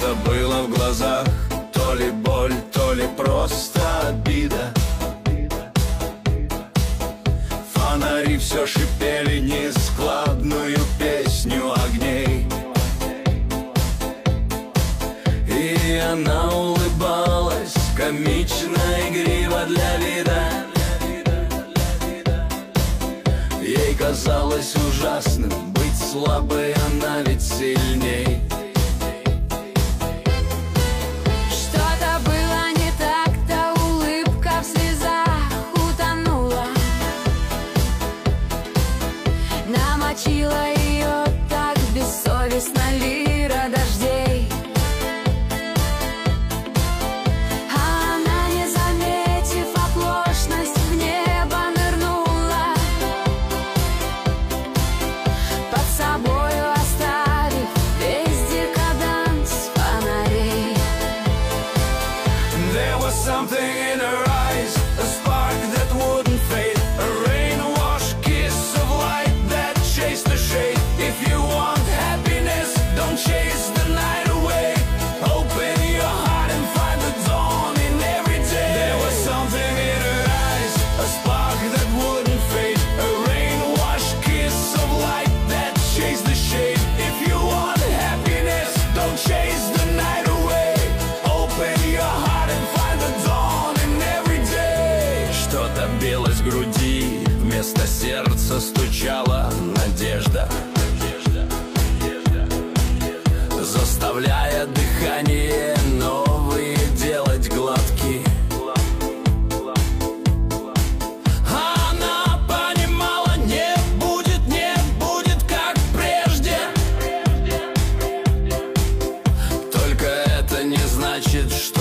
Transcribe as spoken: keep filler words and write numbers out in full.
Что-то было в глазах, то ли боль, то ли просто обида. Фонари все шипели нескладную песню огней, и она улыбалась комично, игриво для вида. Ей казалось ужасным быть слабой, она ведь сильней. Что-то было не так, та улыбка в слезах утонула, намочила ее так бессовестно лира дождей. А она, не заметив оплошность, в небо нырнула, под собою оставив весь декаданс фонарей. There was something in her eyes, a spark that wouldn't fade, a rain-washed kiss of light that chased the shade. If you want happiness, don't chase the night away. Open your heart and find the dawn in every day. There was something in her eyes, a spark that wouldn't fade, a rain-washed kiss of light that chased the shade. If you want happiness, don't chase the night away. Open your heart and find the dawn in every day. Что-то билось в груди, вместо сердца стучала надежда, заставляя дыхание новые делать глотки. Она понимала, не будет, не будет как прежде. Только это не значит, что